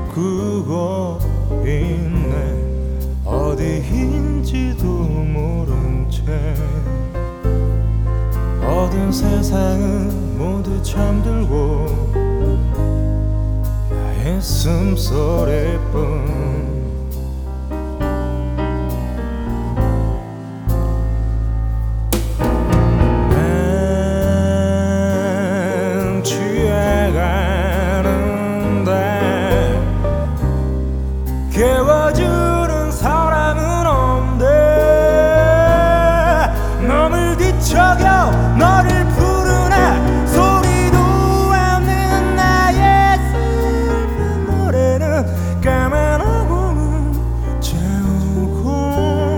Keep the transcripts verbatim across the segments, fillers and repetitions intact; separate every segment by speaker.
Speaker 1: 꾸고 있네. 어디인지도 모른 채 어두운 세상은 모두 잠들고 나의 숨소리뿐. 깨워주는 사람은 없네. 너를 뒤척여 너를 부르네. 소리도 없는 나의 슬픈 노래는 까만하고 재우고.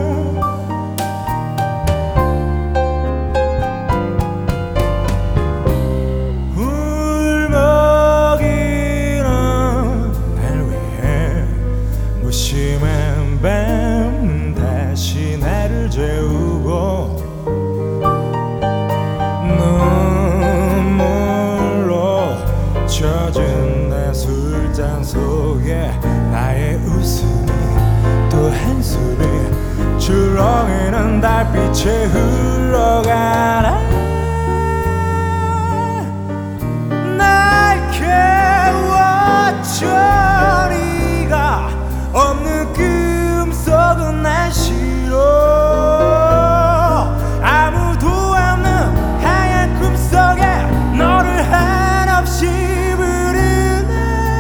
Speaker 1: 울먹이는 날 위해 무심한 밤 다시 나를 재우고. 눈물로 젖은 내 술잔 속에 나의 웃음이 또 한숨이 주렁이는 달빛에 흘러가라. 날 깨워줘. 네가 없는 꿈속은 난 싫어. 아무도 없는 하얀 꿈속에 너를 한없이 부르네.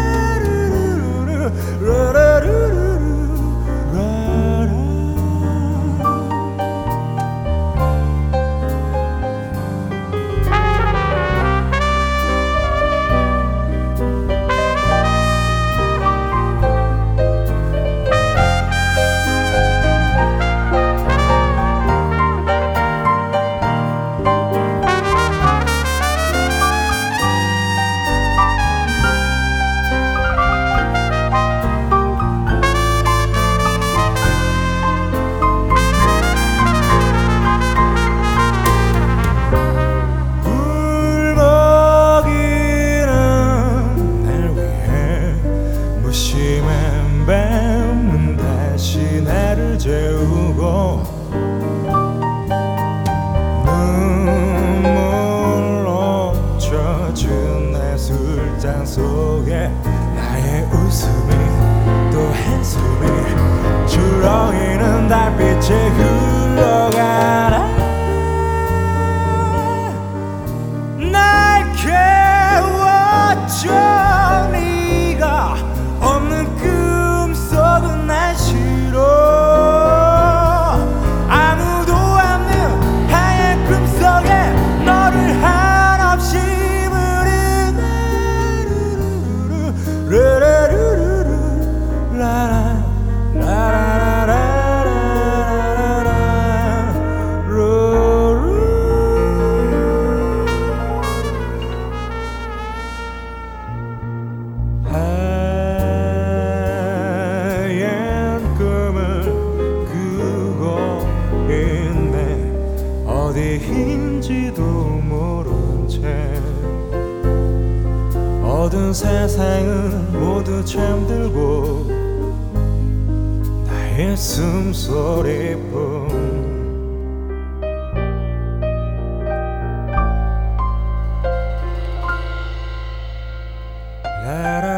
Speaker 1: 밤은 다시 나를 재우고. 눈물로 젖은 내 술잔 속에 나의 웃음이 또 한숨이 주렁이는 달빛에 흘러가라. 날 깨워줘. 네가 없는 꿈속은 난 싫어. 아무도 없는 하얀 꿈속에 너를 한없이 부르네. 라라 라라라라라라라 루루. 어디인지도 모른 채 어두운 세상은 모두 잠들고 나의 숨소리뿐. 라라